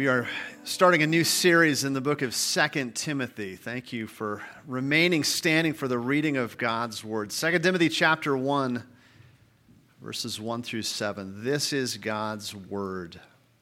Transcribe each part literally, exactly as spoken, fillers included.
are starting a new series in the book of Second Timothy. Thank you for remaining standing for the reading of God's Word. Second Timothy chapter one, verses one through seven. This is God's Word.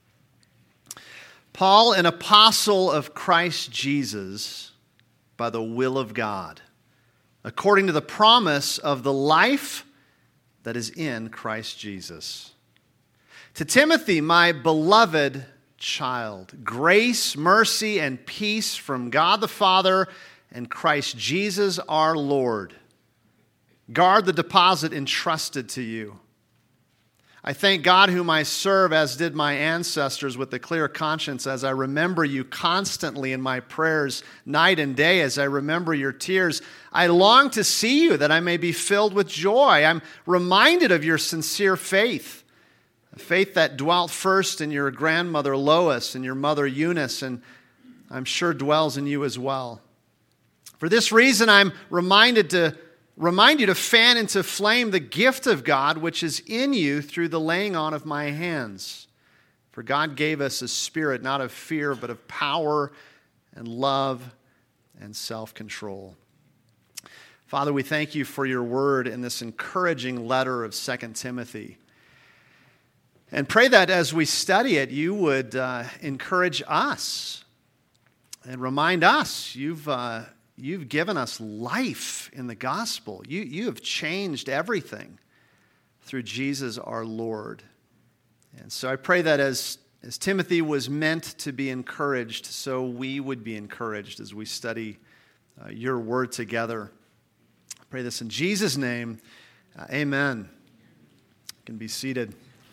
Paul, an apostle of Christ Jesus, by the will of God, according to the promise of the life that is in Christ Jesus. To Timothy, my beloved child, grace, mercy, and peace from God the Father and Christ Jesus our Lord. Guard the deposit entrusted to you. I thank God whom I serve, as did my ancestors, with a clear conscience, as I remember you constantly in my prayers, night and day, as I remember your tears. I long to see you, that I may be filled with joy. I'm reminded of your sincere faith, a faith that dwelt first in your grandmother Lois and your mother Eunice, and I'm sure dwells in you as well. For this reason, I'm reminded to remind you to fan into flame the gift of God which is in you through the laying on of my hands. For God gave us a spirit not of fear, but of power and love and self-control. Father, we thank you for your word in this encouraging letter of Second Timothy. And pray that as we study it, you would uh, encourage us and remind us you've uh, You've given us life in the gospel. You, you have changed everything through Jesus our Lord. And so I pray that as, as Timothy was meant to be encouraged, so we would be encouraged as we study uh, your word together. I pray this in Jesus' name. Uh, amen. You can be seated.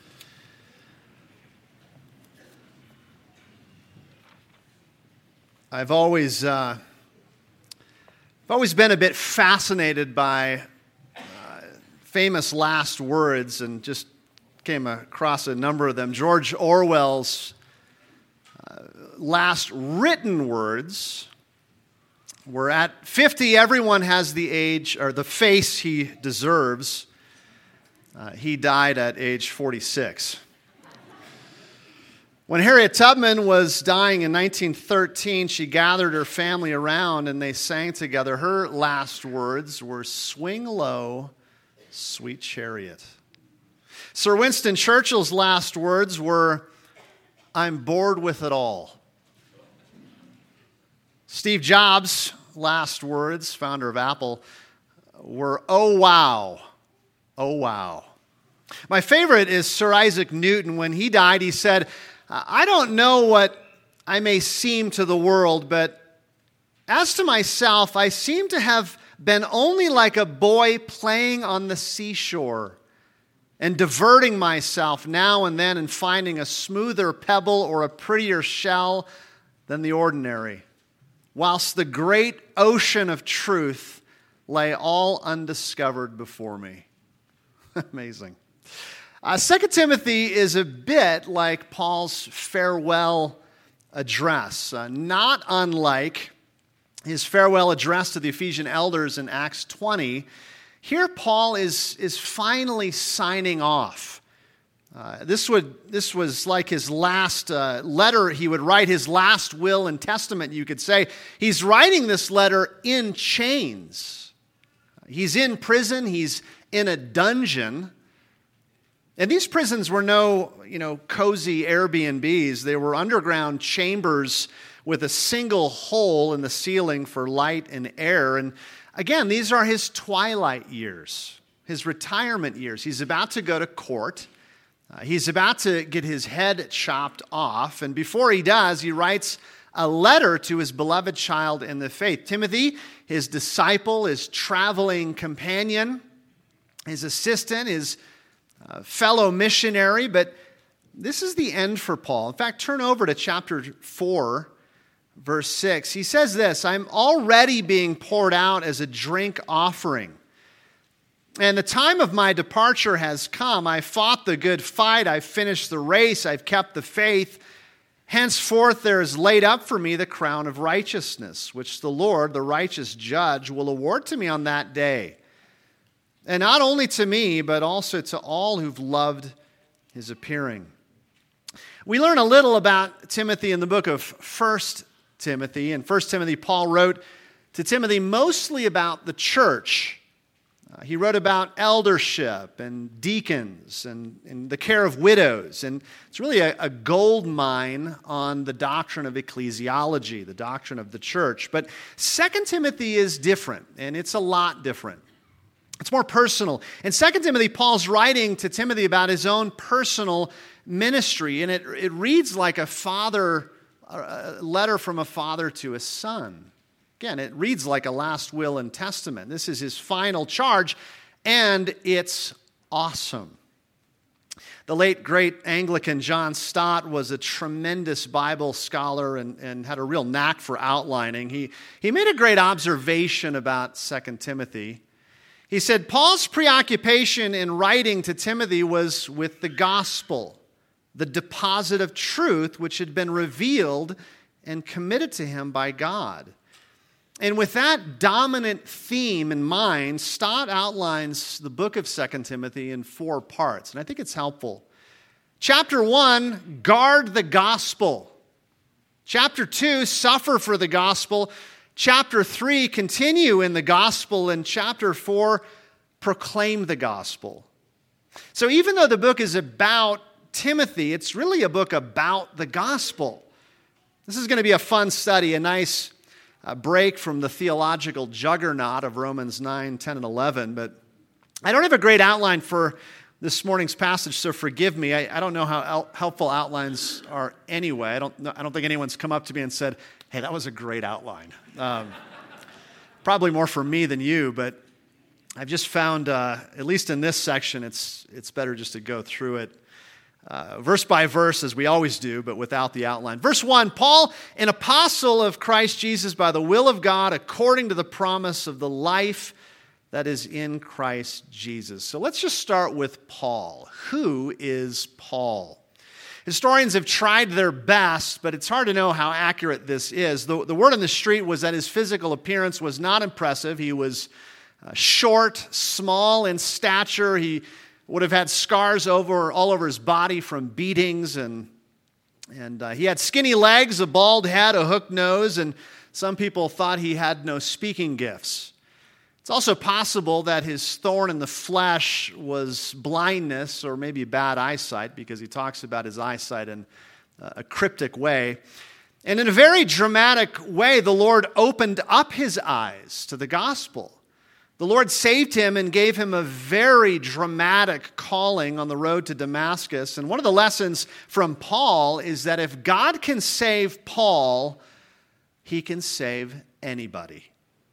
I've always... Uh, I've always been a bit fascinated by uh, famous last words and just came across a number of them. George Orwell's uh, last written words were, at fifty, everyone has the age or the face he deserves. Uh, he died at age forty-six. When Harriet Tubman was dying in nineteen thirteen, she gathered her family around and they sang together. Her last words were, "Swing low, sweet chariot." Sir Winston Churchill's last words were, "I'm bored with it all." Steve Jobs' last words, founder of Apple, were, "Oh wow, oh wow." My favorite is Sir Isaac Newton. When he died, he said, "I don't know what I may seem to the world, but as to myself, I seem to have been only like a boy playing on the seashore and diverting myself now and then and finding a smoother pebble or a prettier shell than the ordinary, whilst the great ocean of truth lay all undiscovered before me." Amazing. Uh, Second Timothy is a bit like Paul's farewell address, uh, not unlike his farewell address to the Ephesian elders in Acts twenty. Here Paul is, is finally signing off. Uh, this, would, this was like his last uh, letter he would write, his last will and testament, you could say. He's writing this letter in chains. He's in prison, he's in a dungeon. And these prisons were no, you know, cozy Airbnbs. They were underground chambers with a single hole in the ceiling for light and air. And again, these are his twilight years, his retirement years. He's about to go to court. Uh, he's about to get his head chopped off. And before he does, he writes a letter to his beloved child in the faith. Timothy, his disciple, his traveling companion, his assistant, his Uh, fellow missionary, but this is the end for Paul. In fact, turn over to chapter four, verse six. He says this, "I'm already being poured out as a drink offering. And the time of my departure has come. I fought the good fight. I've finished the race. I've kept the faith. Henceforth there is laid up for me the crown of righteousness, which the Lord, the righteous judge, will award to me on that day. And not only to me, but also to all who've loved his appearing. We learn a little about Timothy in the book of First Timothy. In First Timothy, Paul wrote to Timothy mostly about the church. Uh, he wrote about eldership and deacons and, and the care of widows. And it's really a, a gold mine on the doctrine of ecclesiology, the doctrine of the church. But Second Timothy is different, and it's a lot different. It's more personal. In Second Timothy, Paul's writing to Timothy about his own personal ministry, and it, it reads like a father, a letter from a father to a son. Again, it reads like a last will and testament. This is his final charge, and it's awesome. The late, great Anglican John Stott was a tremendous Bible scholar and, and had a real knack for outlining. He, he made a great observation about Second Timothy. He said, Paul's preoccupation in writing to Timothy was with the gospel, the deposit of truth which had been revealed and committed to him by God. And with that dominant theme in mind, Stott outlines the book of Second Timothy in four parts, and I think it's helpful. Chapter one, guard the gospel. Chapter two, suffer for the gospel. Chapter three, continue in the gospel. And chapter four, proclaim the gospel. So even though the book is about Timothy, it's really a book about the gospel. This is going to be a fun study, a nice uh, break from the theological juggernaut of Romans nine, ten, and eleven. But I don't have a great outline for this morning's passage, so forgive me. I, I don't know how el- helpful outlines are anyway. I don't know, I don't think anyone's come up to me and said, hey, that was a great outline. Um, probably more for me than you, but I've just found, uh, at least in this section, it's it's better just to go through it uh, verse by verse, as we always do, but without the outline. Verse one, Paul, an apostle of Christ Jesus by the will of God, according to the promise of the life that is in Christ Jesus. So let's just start with Paul. Who is Paul? Historians have tried their best, but it's hard to know how accurate this is. The, the word on the street was that his physical appearance was not impressive. He was uh, short, small in stature. He would have had scars over all over his body from beatings, and, and uh, he had skinny legs, a bald head, a hooked nose, and some people thought he had no speaking gifts. It's also possible that his thorn in the flesh was blindness or maybe bad eyesight, because he talks about his eyesight in a cryptic way. And in a very dramatic way, the Lord opened up his eyes to the gospel. The Lord saved him and gave him a very dramatic calling on the road to Damascus. And one of the lessons from Paul is that if God can save Paul, he can save anybody.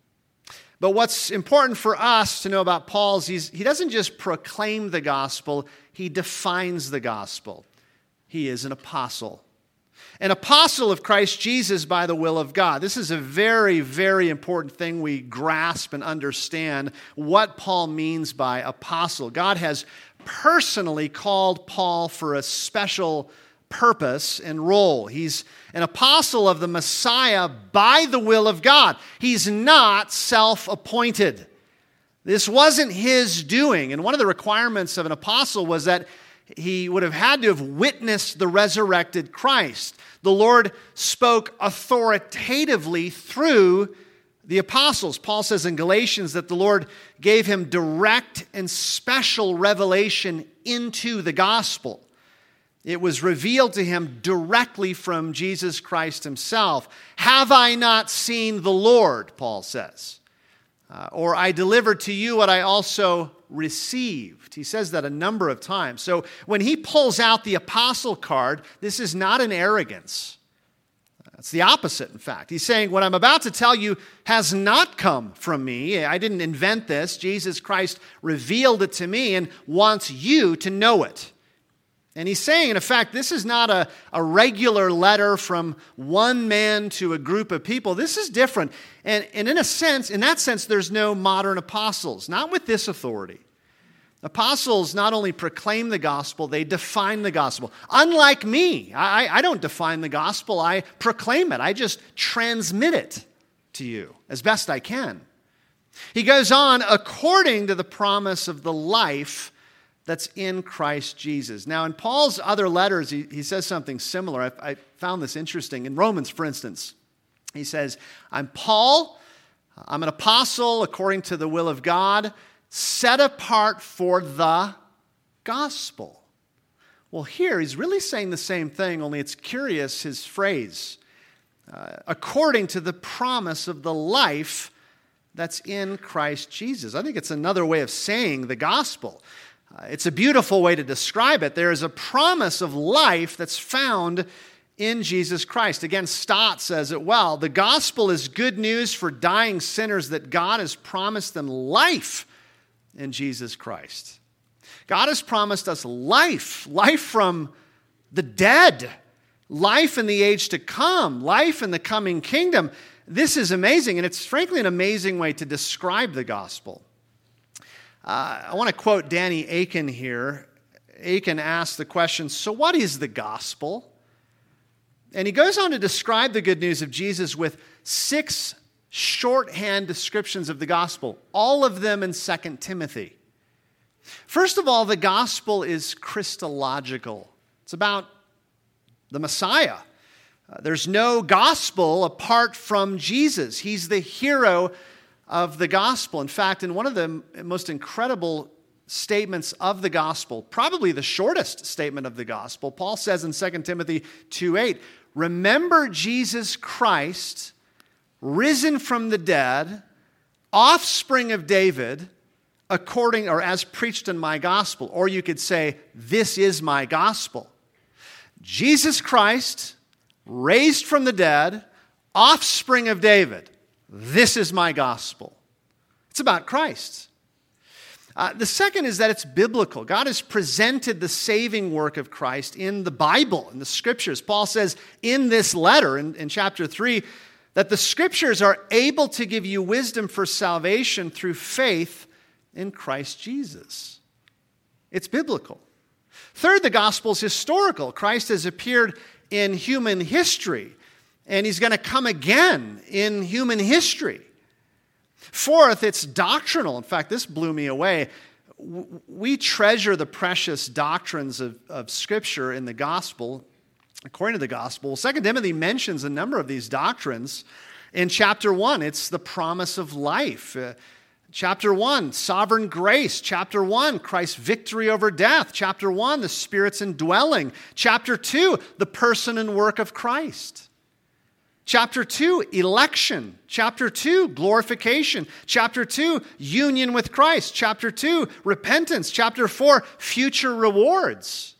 But what's important for us to know about Paul is he's, he doesn't just proclaim the gospel, he defines the gospel. He is an apostle. An apostle of Christ Jesus by the will of God. This is a very, very important thing we grasp and understand what Paul means by apostle. God has personally called Paul for a special purpose and role. He's an apostle of the Messiah by the will of God. He's not self-appointed. This wasn't his doing. And one of the requirements of an apostle was that he would have had to have witnessed the resurrected Christ. The Lord spoke authoritatively through the apostles. Paul says in Galatians that the Lord gave him direct and special revelation into the gospel. It was revealed to him directly from Jesus Christ himself. Have I not seen the Lord, Paul says. Uh, or I delivered to you what I also received. He says that a number of times. So when he pulls out the apostle card, this is not an arrogance. It's the opposite, in fact. He's saying, what I'm about to tell you has not come from me. I didn't invent this. Jesus Christ revealed it to me and wants you to know it. And he's saying, in effect, this is not a, a regular letter from one man to a group of people. This is different. And, and in a sense, in that sense, there's no modern apostles, not with this authority. Apostles not only proclaim the gospel, they define the gospel. Unlike me, I, I don't define the gospel, I proclaim it. I just transmit it to you as best I can. He goes on, according to the promise of the life that's in Christ Jesus. Now, in Paul's other letters, he, he says something similar. I, I found this interesting. In Romans, for instance, he says, I'm Paul, I'm an apostle according to the will of God, set apart for the gospel. Well, here he's really saying the same thing, only it's curious, his phrase. Uh, according to the promise of the life that's in Christ Jesus. I think it's another way of saying the gospel. Uh, it's a beautiful way to describe it. There is a promise of life that's found in Jesus Christ. Again, Stott says it well. The gospel is good news for dying sinners that God has promised them life in Jesus Christ. God has promised us life, life from the dead, life in the age to come, life in the coming kingdom. This is amazing, and it's frankly an amazing way to describe the gospel. Uh, I want to quote Danny Akin here. Akin asked the question, so what is the gospel? And he goes on to describe the good news of Jesus with six shorthand descriptions of the gospel, all of them in Second Timothy. First of all, the gospel is Christological. It's about the Messiah. Uh, there's no gospel apart from Jesus. He's the hero of the gospel. In fact, in one of the most incredible statements of the gospel, probably the shortest statement of the gospel, Paul says in Second Timothy two eight, remember Jesus Christ, risen from the dead, offspring of David, according or as preached in my gospel. Or you could say, this is my gospel. Jesus Christ, raised from the dead, offspring of David. This is my gospel. It's about Christ. Uh, the second is that it's biblical. God has presented the saving work of Christ in the Bible, in the Scriptures. Paul says in this letter, in, in chapter three, that the Scriptures are able to give you wisdom for salvation through faith in Christ Jesus. It's biblical. Third, the gospel is historical. Christ has appeared in human history, and he's going to come again in human history. Fourth, it's doctrinal. In fact, this blew me away. We treasure the precious doctrines of, of Scripture in the gospel, according to the gospel. Second Timothy mentions a number of these doctrines. In chapter one, it's the promise of life. Uh, Chapter one, sovereign grace. Chapter one, Christ's victory over death. Chapter one, the Spirit's indwelling. Chapter two, the person and work of Christ. Chapter two, election. Chapter two, glorification. Chapter two, union with Christ. Chapter two, repentance. Chapter four, future rewards.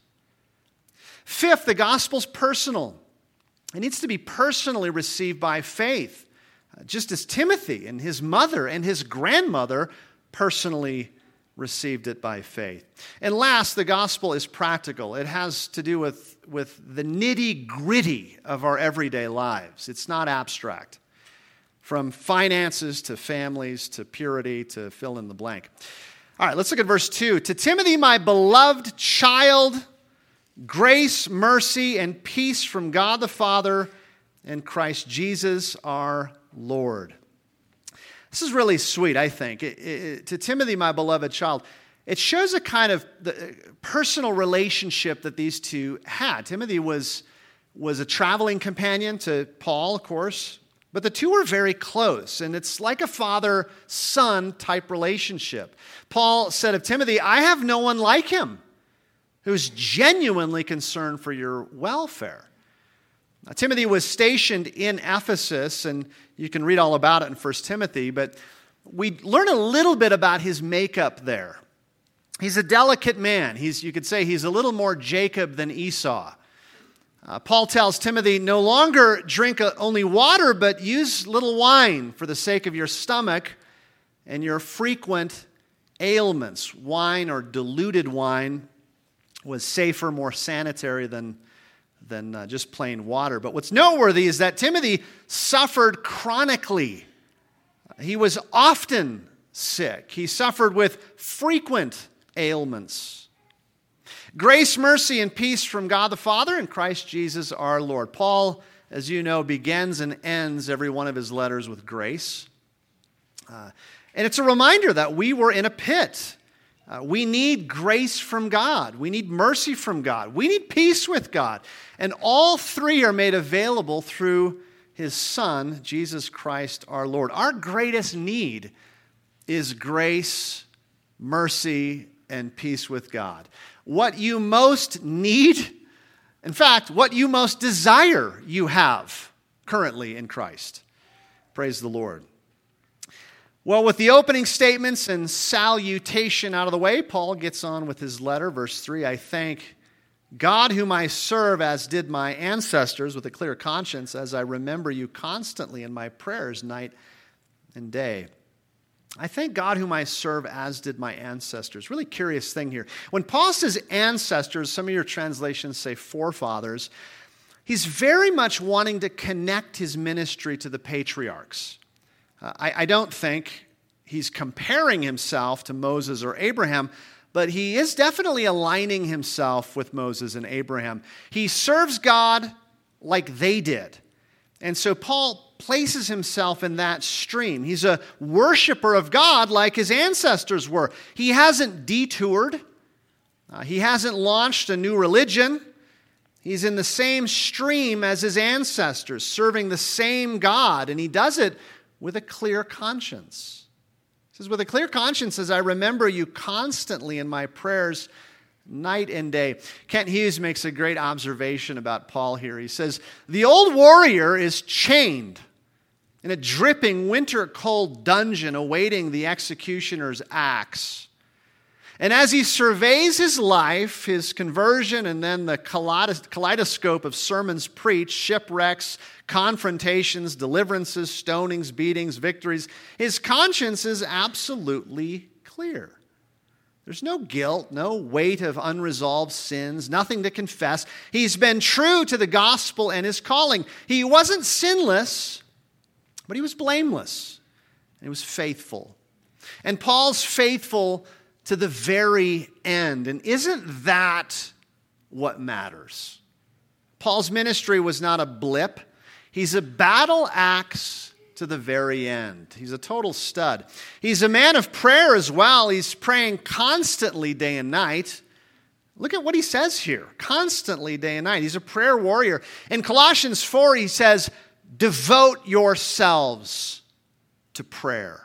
Fifth, the gospel's personal. It needs to be personally received by faith. Just as Timothy and his mother and his grandmother personally received it by faith. And last, the gospel is practical. It has to do with, with the nitty-gritty of our everyday lives. It's not abstract. From finances to families to purity to fill in the blank. All right, let's look at verse two. To Timothy, my beloved child, grace, mercy, and peace from God the Father and Christ Jesus our Lord. This is really sweet, I think. It, it, to Timothy, my beloved child, it shows a kind of the personal relationship that these two had. Timothy was, was a traveling companion to Paul, of course, but the two were very close, and it's like a father-son type relationship. Paul said of Timothy, I have no one like him who's genuinely concerned for your welfare. Now, Timothy was stationed in Ephesus, and you can read all about it in First Timothy, but we learn a little bit about his makeup there. He's a delicate man. He's, you could say he's a little more Jacob than Esau. Uh, Paul tells Timothy, no longer drink only water, but use little wine for the sake of your stomach and your frequent ailments. Wine or diluted wine was safer, more sanitary than than uh, just plain water. But what's noteworthy is that Timothy suffered chronically. He was often sick. He suffered with frequent ailments. Grace, mercy, and peace from God the Father and Christ Jesus our Lord. Paul, as you know, begins and ends every one of his letters with grace. Uh, and it's a reminder that we were in a pit. Uh, we need grace from God. We need mercy from God. We need peace with God. And all three are made available through his Son, Jesus Christ our Lord. Our greatest need is grace, mercy, and peace with God. What you most need, in fact, what you most desire, you have currently in Christ. Praise the Lord. Well, with the opening statements and salutation out of the way, Paul gets on with his letter. Verse three, I thank God whom I serve as did my ancestors with a clear conscience as I remember you constantly in my prayers night and day. I thank God whom I serve as did my ancestors. Really curious thing here. When Paul says ancestors, some of your translations say forefathers, he's very much wanting to connect his ministry to the patriarchs. Uh, I, I don't think he's comparing himself to Moses or Abraham, but he is definitely aligning himself with Moses and Abraham. He serves God like they did. And so Paul places himself in that stream. He's a worshiper of God like his ancestors were. He hasn't detoured. Uh, he hasn't launched a new religion. He's in the same stream as his ancestors, serving the same God, and he does it with a clear conscience. He says, with a clear conscience, as I remember you constantly in my prayers night and day. Kent Hughes makes a great observation about Paul here. He says, the old warrior is chained in a dripping winter cold dungeon awaiting the executioner's axe. And as he surveys his life, his conversion, and then the kaleidoscope of sermons preached, shipwrecks, confrontations, deliverances, stonings, beatings, victories, his conscience is absolutely clear. There's no guilt, no weight of unresolved sins, nothing to confess. He's been true to the gospel and his calling. He wasn't sinless, but he was blameless, and he was faithful. And Paul's faithful to the very end. And isn't that what matters? Paul's ministry was not a blip. He's a battle axe to the very end. He's a total stud. He's a man of prayer as well. He's praying constantly day and night. Look at what he says here. Constantly day and night. He's a prayer warrior. In Colossians four, he says, devote yourselves to prayer.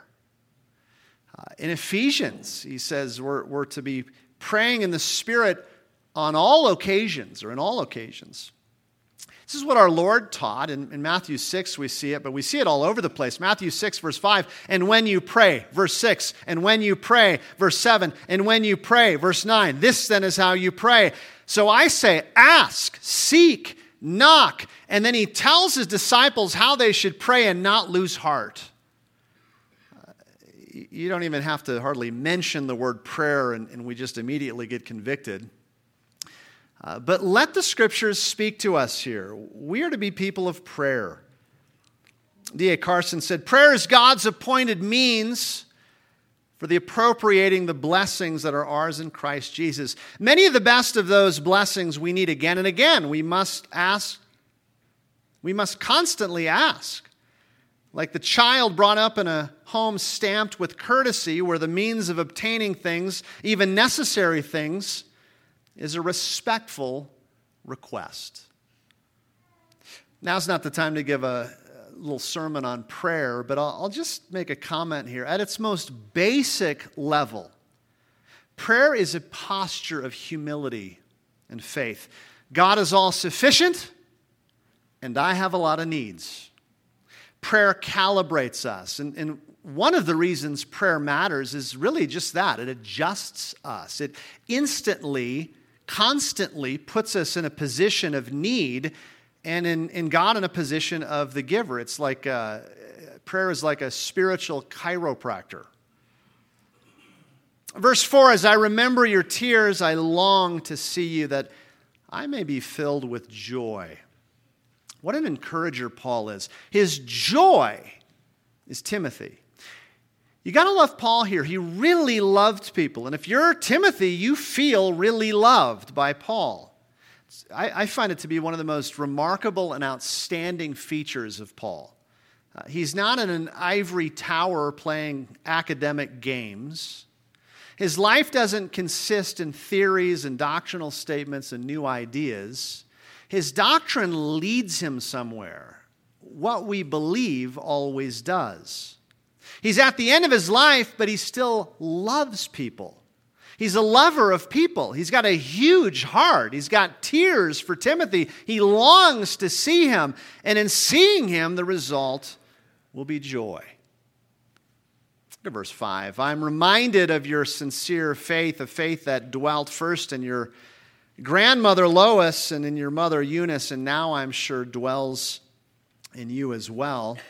Uh, in Ephesians, he says we're, we're to be praying in the Spirit on all occasions, or in all occasions. This is what our Lord taught. In, in Matthew six, we see it, but we see it all over the place. Matthew six, verse five, and when you pray, verse six, and when you pray, verse seven, and when you pray, verse nine. This then is how you pray. So I say, ask, seek, knock. And then he tells his disciples how they should pray and not lose heart. You don't even have to hardly mention the word prayer, and, and we just immediately get convicted. Uh, but let the Scriptures speak to us here. We are to be people of prayer. D A Carson said, prayer is God's appointed means for the appropriating the blessings that are ours in Christ Jesus. Many of the best of those blessings we need again and again. We must ask, we must constantly ask. Like the child brought up in a home stamped with courtesy, where the means of obtaining things, even necessary things, is a respectful request. Now's not the time to give a little sermon on prayer, but I'll, I'll just make a comment here. At its most basic level, prayer is a posture of humility and faith. God is all sufficient, and I have a lot of needs. Prayer calibrates us. And, and one of the reasons prayer matters is really just that. It adjusts us. It instantly, constantly puts us in a position of need, and in, in God in a position of the giver. It's like, uh, prayer is like a spiritual chiropractor. Verse four, as I remember your tears, I long to see you, that I may be filled with joy. What an encourager Paul is. His joy is Timothy. You got to love Paul here. He really loved people. And if you're Timothy, you feel really loved by Paul. I, I find it to be one of the most remarkable and outstanding features of Paul. Uh, he's not in an ivory tower playing academic games. His life doesn't consist in theories and doctrinal statements and new ideas. His doctrine leads him somewhere. What we believe always does. He's at the end of his life, but he still loves people. He's a lover of people. He's got a huge heart. He's got tears for Timothy. He longs to see him. And in seeing him, the result will be joy. Look at verse five. I'm reminded of your sincere faith, a faith that dwelt first in your grandmother Lois and in your mother Eunice, and now I'm sure dwells in you as well.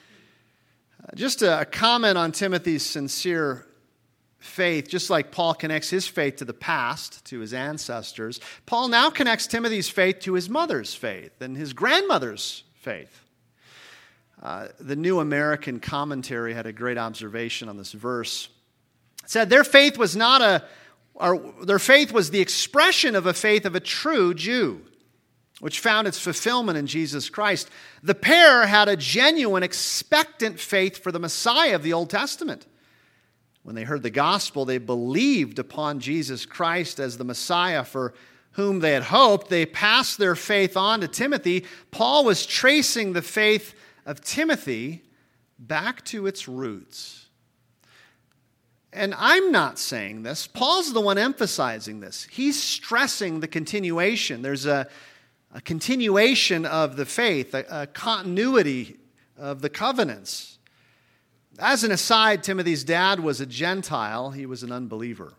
Uh, just a, a comment on Timothy's sincere faith, just like Paul connects his faith to the past, to his ancestors, Paul now connects Timothy's faith to his mother's faith and his grandmother's faith. Uh, the New American Commentary had a great observation on this verse. It said, their faith was not a, or their faith was the expression of a faith of a true Jew, which found its fulfillment in Jesus Christ. The pair had a genuine, expectant faith for the Messiah of the Old Testament. When they heard the gospel, they believed upon Jesus Christ as the Messiah for whom they had hoped. They passed their faith on to Timothy. Paul was tracing the faith of Timothy back to its roots. And I'm not saying this. Paul's the one emphasizing this. He's stressing the continuation. There's a, a continuation of the faith, a, a continuity of the covenants. As an aside, Timothy's dad was a Gentile. He was an unbeliever.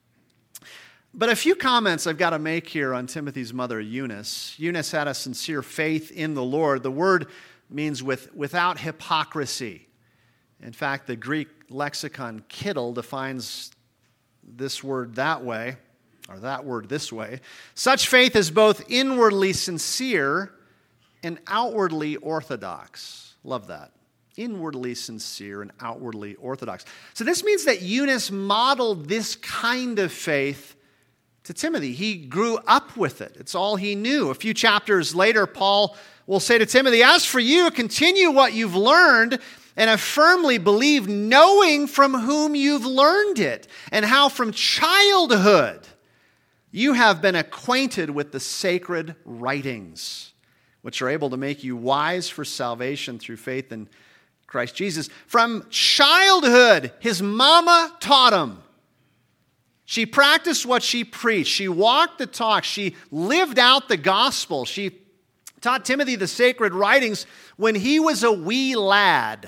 But a few comments I've got to make here on Timothy's mother, Eunice. Eunice had a sincere faith in the Lord. The word means with, without hypocrisy. In fact, the Greek lexicon Kittel defines this word that way, or that word this way. Such faith is both inwardly sincere and outwardly orthodox. Love that. Inwardly sincere and outwardly orthodox. So this means that Eunice modeled this kind of faith to Timothy. He grew up with it. It's all he knew. A few chapters later, Paul will say to Timothy, as for you, continue what you've learned and have firmly believed, knowing from whom you've learned it, and how from childhood you have been acquainted with the sacred writings, which are able to make you wise for salvation through faith in Christ Jesus. From childhood, his mama taught him. She practiced what she preached. She walked the talk. She lived out the gospel. She taught Timothy the sacred writings when he was a wee lad.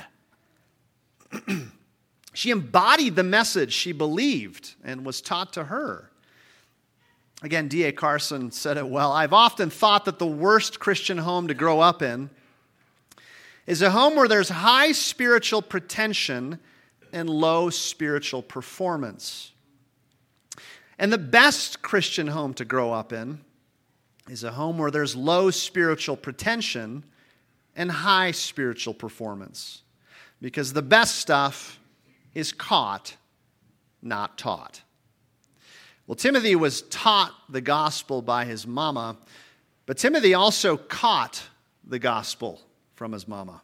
She embodied the message she believed and was taught to her. Again, D A Carson said it well. I've often thought that the worst Christian home to grow up in is a home where there's high spiritual pretension and low spiritual performance. And the best Christian home to grow up in is a home where there's low spiritual pretension and high spiritual performance. Because the best stuff is caught, not taught. Well, Timothy was taught the gospel by his mama, but Timothy also caught the gospel from his mama.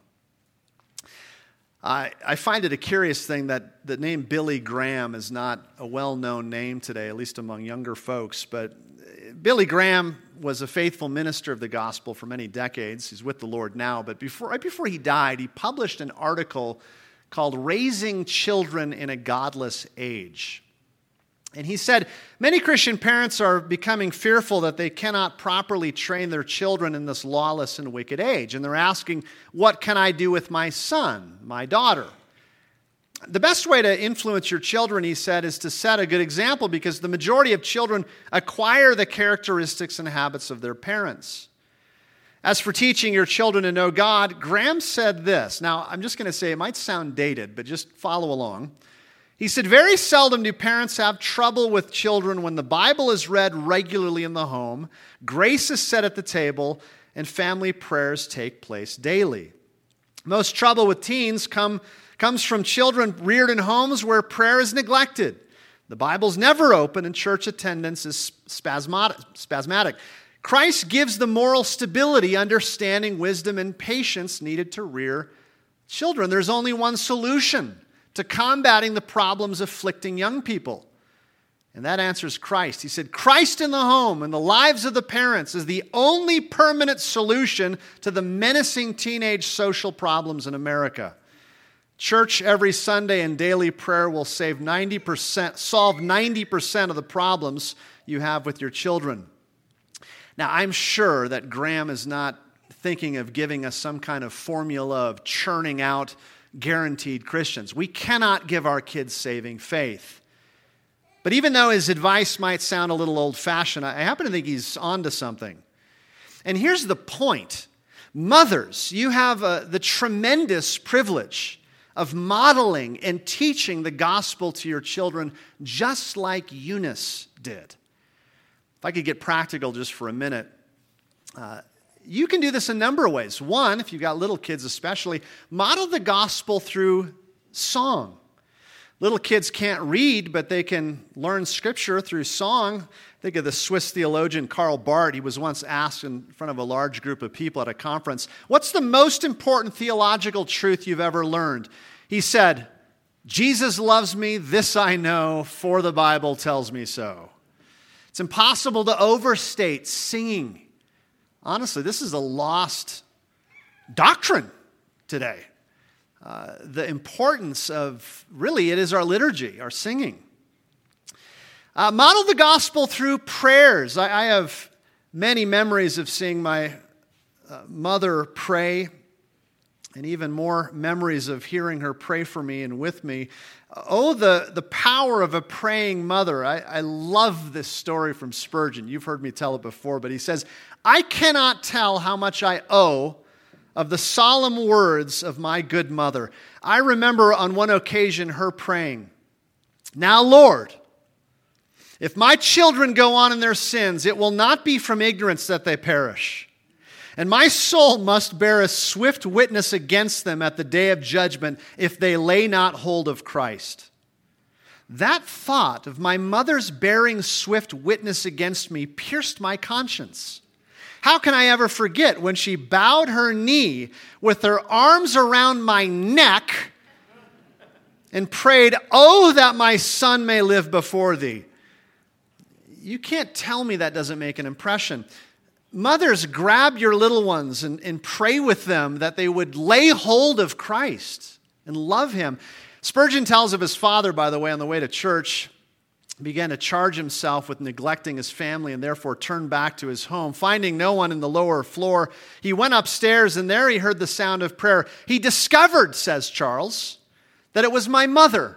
I, I find it a curious thing that the name Billy Graham is not a well-known name today, at least among younger folks. But Billy Graham was a faithful minister of the gospel for many decades. He's with the Lord now. But before, right before he died, he published an article called Raising Children in a Godless Age. And he said, many Christian parents are becoming fearful that they cannot properly train their children in this lawless and wicked age. And they're asking, what can I do with my son, my daughter? The best way to influence your children, he said, is to set a good example, because the majority of children acquire the characteristics and habits of their parents. As for teaching your children to know God, Graham said this. Now, I'm just going to say it might sound dated, but just follow along. He said, very seldom do parents have trouble with children when the Bible is read regularly in the home, grace is said at the table, and family prayers take place daily. Most trouble with teens come, comes from children reared in homes where prayer is neglected. The Bible's never open and church attendance is spasmodic, spasmodic. Christ gives the moral stability, understanding, wisdom, and patience needed to rear children. There's only one solution to combating the problems afflicting young people. And that answer is Christ. He said, Christ in the home and the lives of the parents is the only permanent solution to the menacing teenage social problems in America. Church every Sunday and daily prayer will save ninety percent, solve ninety percent of the problems you have with your children. Now, I'm sure that Graham is not thinking of giving us some kind of formula of churning out guaranteed Christians. We cannot give our kids saving faith. But even though his advice might sound a little old-fashioned, I happen to think he's onto something. And here's the point. Mothers, you have uh, the tremendous privilege of modeling and teaching the gospel to your children just like Eunice did. If I could get practical just for a minute, uh, you can do this a number of ways. One, if you've got little kids especially, model the gospel through song. Little kids can't read, but they can learn Scripture through song. Think of the Swiss theologian Karl Barth. He was once asked in front of a large group of people at a conference, what's the most important theological truth you've ever learned? He said, Jesus loves me, this I know, for the Bible tells me so. It's impossible to overstate singing. Honestly, this is a lost doctrine today. Uh, the importance of, really, it is our liturgy, our singing. Uh, model the gospel through prayers. I, I have many memories of seeing my uh, mother pray, and even more memories of hearing her pray for me and with me. Oh, the, the power of a praying mother. I, I love this story from Spurgeon. You've heard me tell it before, but he says, I cannot tell how much I owe of the solemn words of my good mother. I remember on one occasion her praying, now, Lord, if my children go on in their sins, it will not be from ignorance that they perish. And my soul must bear a swift witness against them at the day of judgment if they lay not hold of Christ. That thought of my mother's bearing swift witness against me pierced my conscience. How can I ever forget when she bowed her knee with her arms around my neck and prayed, oh, that my son may live before thee. You can't tell me that doesn't make an impression. Mothers, grab your little ones and, and pray with them that they would lay hold of Christ and love him. Spurgeon tells of his father, by the way, on the way to church, began to charge himself with neglecting his family and therefore turned back to his home. Finding no one in the lower floor, he went upstairs and there he heard the sound of prayer. He discovered, says Charles, that it was my mother,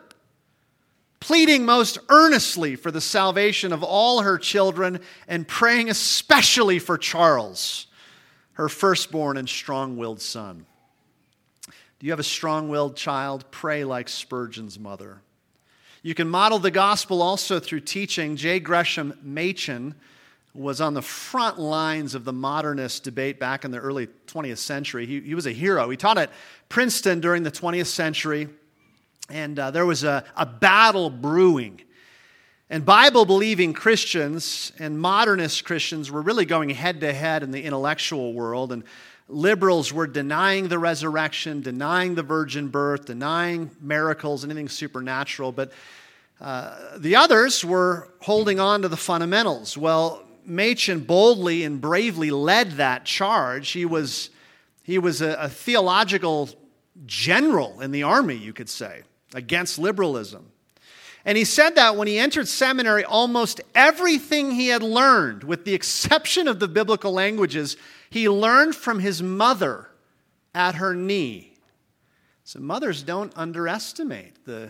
pleading most earnestly for the salvation of all her children and praying especially for Charles, her firstborn and strong-willed son. Do you have a strong-willed child? Pray like Spurgeon's mother. You can model the gospel also through teaching. J. Gresham Machen was on the front lines of the modernist debate back in the early twentieth century. He, he was a hero. He taught at Princeton during the twentieth century, and uh, there was a, a battle brewing. And Bible-believing Christians and modernist Christians were really going head-to-head in the intellectual world, and liberals were denying the resurrection, denying the virgin birth, denying miracles, anything supernatural. But uh, the others were holding on to the fundamentals. Well, Machen boldly and bravely led that charge. He was, he was a, a theological general in the army, you could say, against liberalism. And he said that when he entered seminary, almost everything he had learned, with the exception of the biblical languages, he learned from his mother at her knee. So mothers, don't underestimate the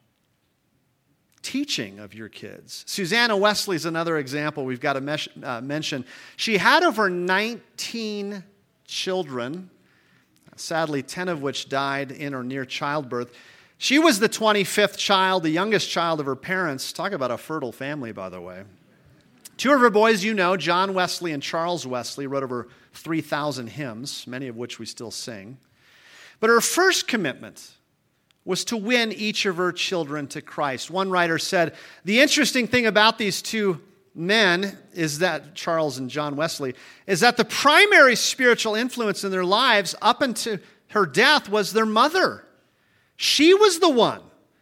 teaching of your kids. Susanna Wesley is another example we've got to mesh, uh, mention. She had over nineteen children, sadly ten of which died in or near childbirth. She was the twenty-fifth child, the youngest child of her parents. Talk about a fertile family, by the way. Two of her boys, you know, John Wesley and Charles Wesley, wrote over three thousand hymns, many of which we still sing. But her first commitment was to win each of her children to Christ. One writer said, the interesting thing about these two men is that, Charles and John Wesley, is that the primary spiritual influence in their lives up until her death was their mother. She was the one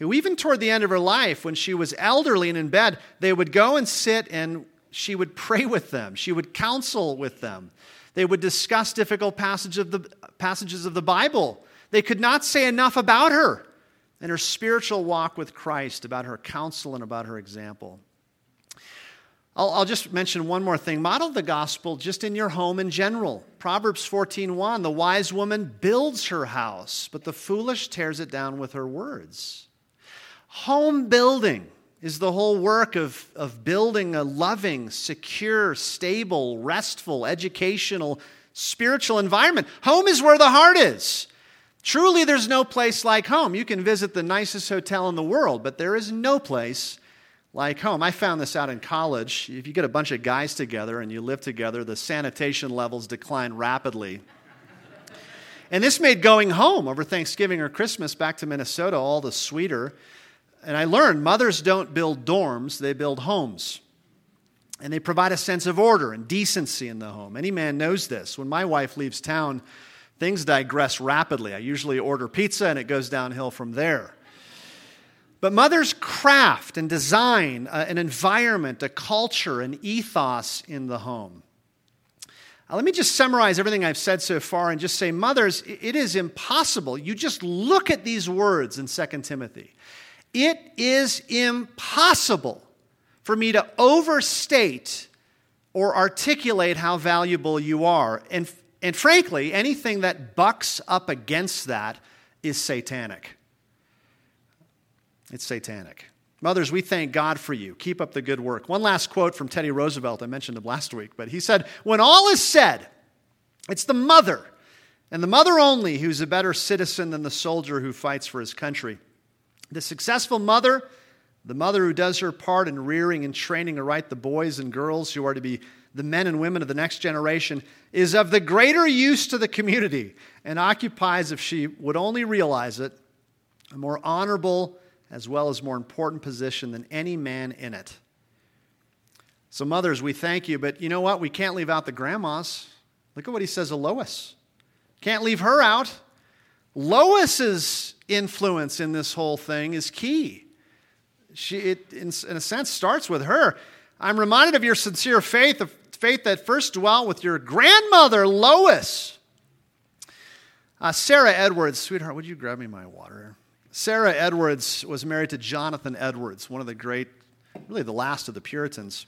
who even toward the end of her life, when she was elderly and in bed, they would go and sit and she would pray with them. She would counsel with them. They would discuss difficult passage of the, passages of the Bible. They could not say enough about her and her spiritual walk with Christ, about her counsel and about her example. I'll, I'll just mention one more thing. Model the gospel just in your home in general. Proverbs fourteen one, the wise woman builds her house, but the foolish tears it down with her words. Home building is the whole work of, of building a loving, secure, stable, restful, educational, spiritual environment. Home is where the heart is. Truly, there's no place like home. You can visit the nicest hotel in the world, but there is no place like home. I found this out in college. If you get a bunch of guys together and you live together, the sanitation levels decline rapidly. And this made going home over Thanksgiving or Christmas back to Minnesota all the sweeter. And I learned mothers don't build dorms, they build homes. And they provide a sense of order and decency in the home. Any man knows this. When my wife leaves town, things digress rapidly. I usually order pizza and it goes downhill from there. But mothers craft and design an environment, a culture, an ethos in the home. Now, let me just summarize everything I've said so far and just say, mothers, it is impossible. You just look at these words in Second Timothy. It is impossible for me to overstate or articulate how valuable you are. And, and frankly, anything that bucks up against that is satanic. It's satanic. Mothers, we thank God for you. Keep up the good work. One last quote from Teddy Roosevelt. I mentioned him last week, but he said, when all is said, it's the mother, and the mother only, who's a better citizen than the soldier who fights for his country. The successful mother, the mother who does her part in rearing and training aright the boys and girls who are to be the men and women of the next generation, is of the greater use to the community and occupies, if she would only realize it, a more honorable as well as more important position than any man in it. So mothers, we thank you, but you know what? We can't leave out the grandmas. Look at what he says of Lois. Can't leave her out. Lois's influence in this whole thing is key. She, it, in, in a sense, starts with her. I'm reminded of your sincere faith, of faith that first dwelt with your grandmother, Lois. Uh, Sarah Edwards, sweetheart, would you grab me my water? Sarah Edwards was married to Jonathan Edwards, one of the great, really the last of the Puritans.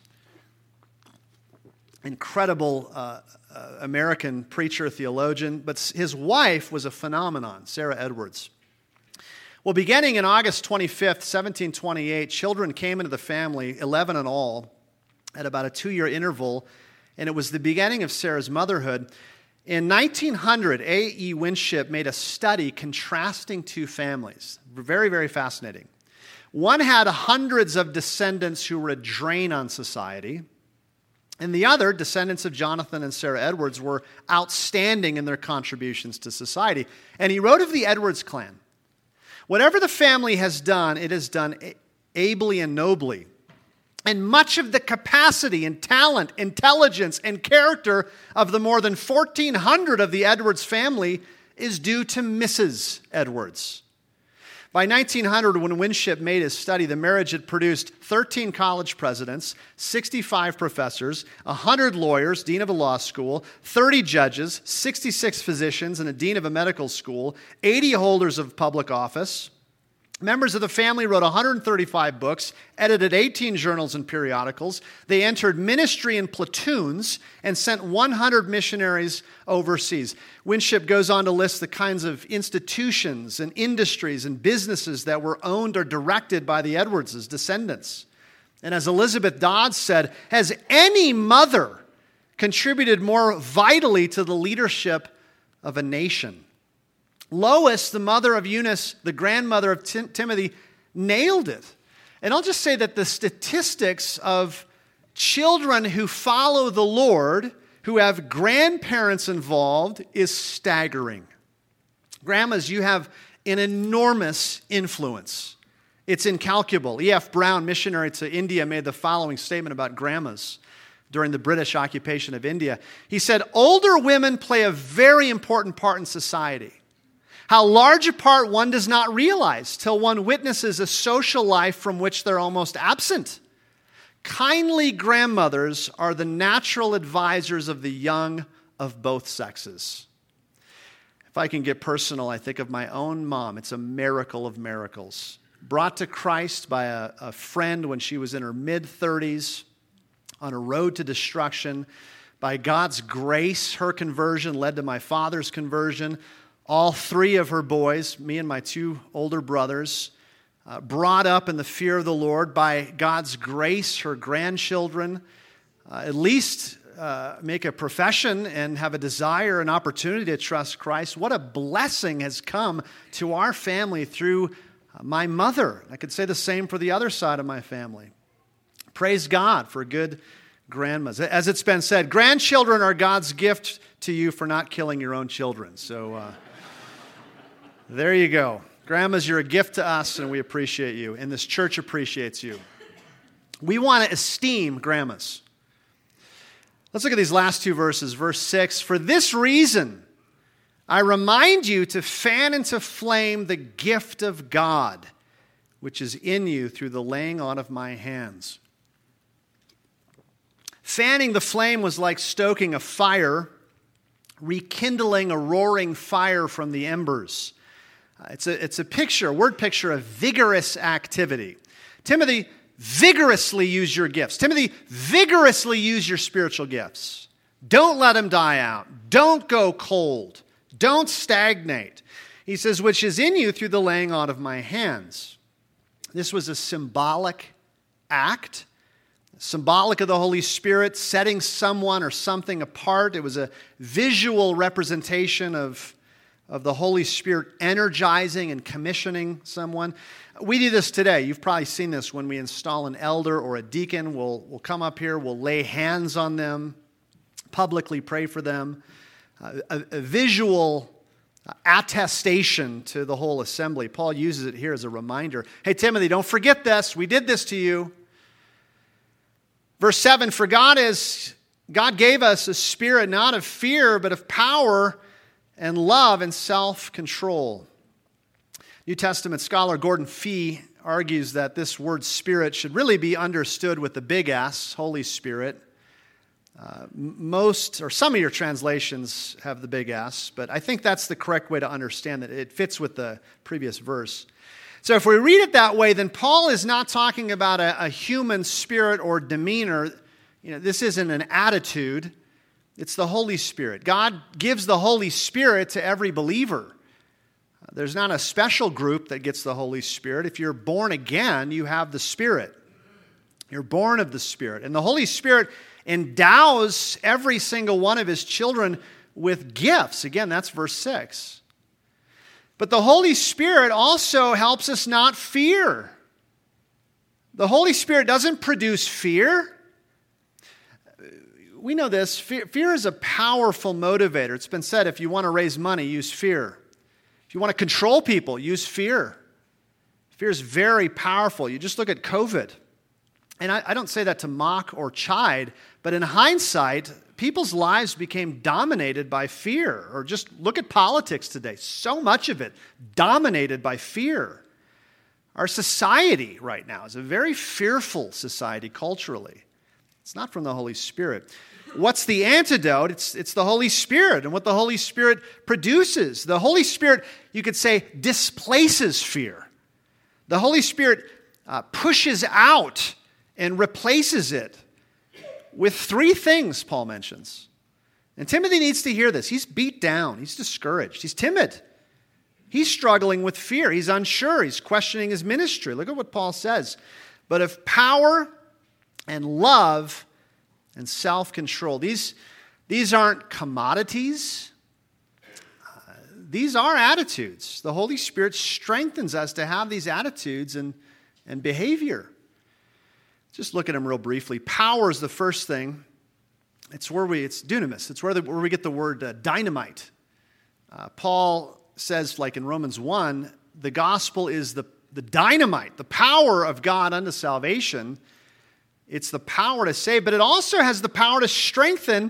Incredible uh, uh, American preacher, theologian, but his wife was a phenomenon, Sarah Edwards. Well, beginning in August twenty-fifth, seventeen twenty-eight, children came into the family, eleven in all, at about a two-year interval, and it was the beginning of Sarah's motherhood. In nineteen hundred, A E Winship made a study contrasting two families. Very, very fascinating. One had hundreds of descendants who were a drain on society, and the other, descendants of Jonathan and Sarah Edwards, were outstanding in their contributions to society. And he wrote of the Edwards clan, whatever the family has done, it has done ably and nobly. And much of the capacity and talent, intelligence, and character of the more than fourteen hundred of the Edwards family is due to Missus Edwards. By nineteen hundred, when Winship made his study, the marriage had produced thirteen college presidents, sixty-five professors, one hundred lawyers, dean of a law school, thirty judges, sixty-six physicians, and a dean of a medical school, eighty holders of public office. Members of the family wrote one hundred thirty-five books, edited eighteen journals and periodicals. They entered ministry in platoons and sent one hundred missionaries overseas. Winship goes on to list the kinds of institutions and industries and businesses that were owned or directed by the Edwards' descendants. And as Elizabeth Dodds said, has any mother contributed more vitally to the leadership of a nation? Lois, the mother of Eunice, the grandmother of Tim- Timothy, nailed it. And I'll just say that the statistics of children who follow the Lord, who have grandparents involved, is staggering. Grandmas, you have an enormous influence. It's incalculable. E F Brown, missionary to India, made the following statement about grandmas during the British occupation of India. He said, older women play a very important part in society. How large a part one does not realize till one witnesses a social life from which they're almost absent. Kindly grandmothers are the natural advisors of the young of both sexes. If I can get personal, I think of my own mom. It's a miracle of miracles. Brought to Christ by a, a friend when she was in her mid-thirties on a road to destruction. By God's grace, her conversion led to my father's conversion. All three of her boys, me and my two older brothers, uh, brought up in the fear of the Lord. By God's grace, her grandchildren uh, at least uh, make a profession and have a desire and opportunity to trust Christ. What a blessing has come to our family through my mother. I could say the same for the other side of my family. Praise God for good grandmas. As it's been said, grandchildren are God's gift to you for not killing your own children. So uh, there you go. Grandmas, you're a gift to us, and we appreciate you, and this church appreciates you. We want to esteem grandmas. Let's look at these last two verses. Verse six, for this reason, I remind you to fan into flame the gift of God, which is in you through the laying on of my hands. Fanning the flame was like stoking a fire, rekindling a roaring fire from the embers. Uh, it's a, it's a picture, a word picture of vigorous activity. Timothy, vigorously use your gifts. Timothy, vigorously use your spiritual gifts. Don't let them die out. Don't go cold. Don't stagnate. He says, which is in you through the laying on of my hands. This was a symbolic act, symbolic of the Holy Spirit setting someone or something apart. It was a visual representation of, of the Holy Spirit energizing and commissioning someone. We do this today. You've probably seen this when we install an elder or a deacon. We'll, we'll come up here, we'll lay hands on them, publicly pray for them. Uh, a, a visual attestation to the whole assembly. Paul uses it here as a reminder. Hey, Timothy, don't forget this. We did this to you. Verse seven, for God is, God gave us a spirit not of fear, but of power and love and self-control. New Testament scholar Gordon Fee argues that this word spirit should really be understood with the big S, Holy Spirit. Uh, most, or some of your translations have the big S, but I think that's the correct way to understand it. It fits with the previous verse. So if we read it that way, then Paul is not talking about a, a human spirit or demeanor. You know, this isn't an attitude. It's the Holy Spirit. God gives the Holy Spirit to every believer. There's not a special group that gets the Holy Spirit. If you're born again, you have the Spirit. You're born of the Spirit. And the Holy Spirit endows every single one of His children with gifts. Again, that's verse six. But the Holy Spirit also helps us not fear. The Holy Spirit doesn't produce fear. We know this. Fear, fear is a powerful motivator. It's been said, if you want to raise money, use fear. If you want to control people, use fear. Fear is very powerful. You just look at COVID. And I, I don't say that to mock or chide, but in hindsight, people's lives became dominated by fear. Or just look at politics today. So much of it dominated by fear. Our society right now is a very fearful society culturally. It's not from the Holy Spirit. What's the antidote? It's, it's the Holy Spirit and what the Holy Spirit produces. The Holy Spirit, you could say, displaces fear. The Holy Spirit uh, pushes out and replaces it with three things, Paul mentions. And Timothy needs to hear this. He's beat down. He's discouraged. He's timid. He's struggling with fear. He's unsure. He's questioning his ministry. Look at what Paul says. But of power and love and self-control. These, these aren't commodities. Uh, these are attitudes. The Holy Spirit strengthens us to have these attitudes and, and behavior. Just look at them real briefly. Power is the first thing. It's where we, it's dunamis. It's where, the, where we get the word uh, dynamite. Uh, Paul says, like in Romans one, the gospel is the, the dynamite, the power of God unto salvation. It's the power to save, but it also has the power to strengthen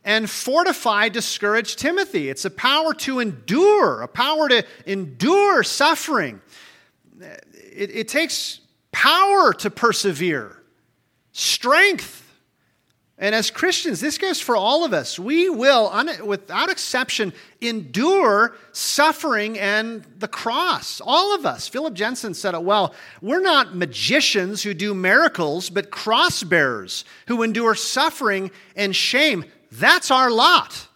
and fortify discouraged Timothy. It's a power to endure, a power to endure suffering. It, it takes power to persevere, strength. And as Christians, this goes for all of us. We will, without exception, endure suffering and the cross. All of us. Philip Jensen said it well. We're not magicians who do miracles, but cross bearers who endure suffering and shame. That's our lot.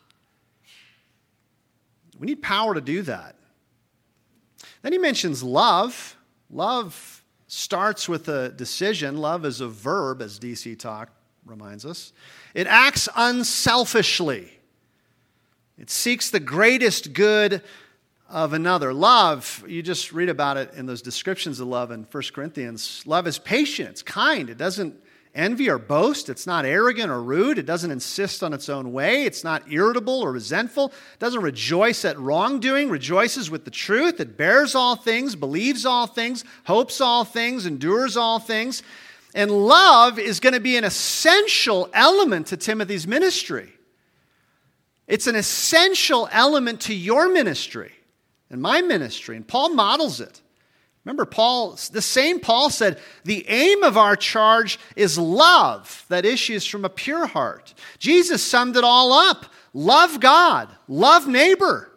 We need power to do that. Then he mentions love. Love starts with a decision. Love is a verb, as D C Talk reminds us. It acts unselfishly. It seeks the greatest good of another. Love, you just read about it in those descriptions of love in First Corinthians. Love is patient, it's kind. It doesn't envy or boast. It's not arrogant or rude. It doesn't insist on its own way. It's not irritable or resentful. It doesn't rejoice at wrongdoing. Rejoices with the truth. It bears all things, believes all things, hopes all things, endures all things. And love is going to be an essential element to Timothy's ministry. It's an essential element to your ministry and my ministry. And Paul models it. Remember, Paul, the same Paul said, the aim of our charge is love that issues from a pure heart. Jesus summed it all up. Love God. Love neighbor.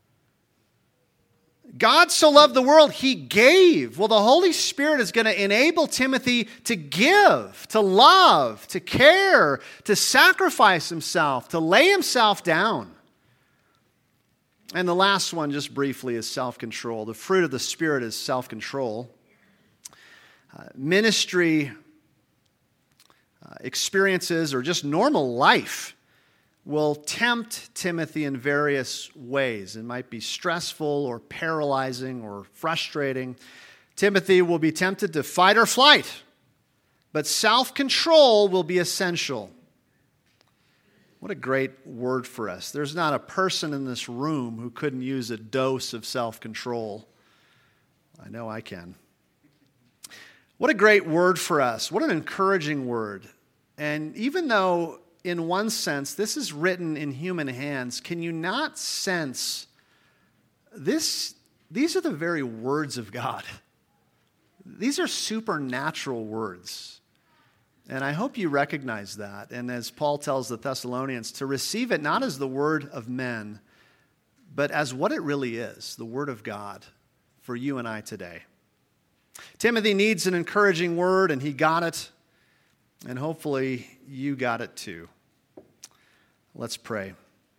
God so loved the world, he gave. Well, the Holy Spirit is going to enable Timothy to give, to love, to care, to sacrifice himself, to lay himself down. And the last one, just briefly, is self-control. The fruit of the Spirit is self-control. Uh, ministry uh, experiences, or just normal life, will tempt Timothy in various ways. It might be stressful or paralyzing or frustrating. Timothy will be tempted to fight or flight, but self-control will be essential. What a great word for us. There's not a person in this room who couldn't use a dose of self-control. I know I can. What a great word for us. What an encouraging word. And even though in one sense, this is written in human hands, can you not sense this? These are the very words of God. These are supernatural words. And I hope you recognize that. And as Paul tells the Thessalonians, to receive it not as the word of men, but as what it really is, the word of God for you and I today. Timothy needs an encouraging word, and he got it. And hopefully you got it too. Let's pray.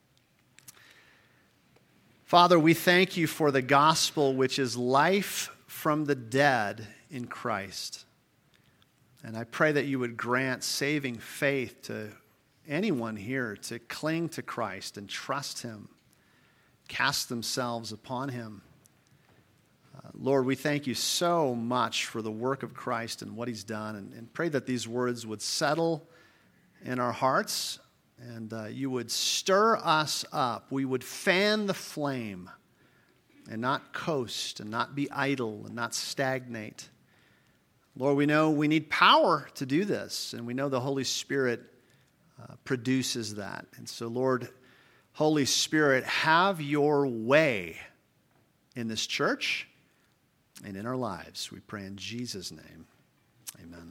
Father, we thank you for the gospel, which is life from the dead in Christ. And I pray that you would grant saving faith to anyone here to cling to Christ and trust him, cast themselves upon him. Uh, Lord, we thank you so much for the work of Christ and what he's done, and, and pray that these words would settle in our hearts, and uh, you would stir us up. We would fan the flame and not coast and not be idle and not stagnate. Lord, we know we need power to do this, and we know the Holy Spirit uh, produces that. And so, Lord, Holy Spirit, have your way in this church and in our lives. We pray in Jesus' name. Amen.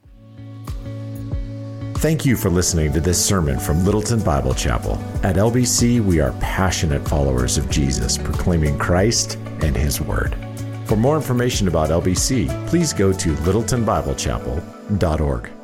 Thank you for listening to this sermon from Littleton Bible Chapel. At L B C, we are passionate followers of Jesus, proclaiming Christ and his word. For more information about L B C, please go to littleton bible chapel dot org.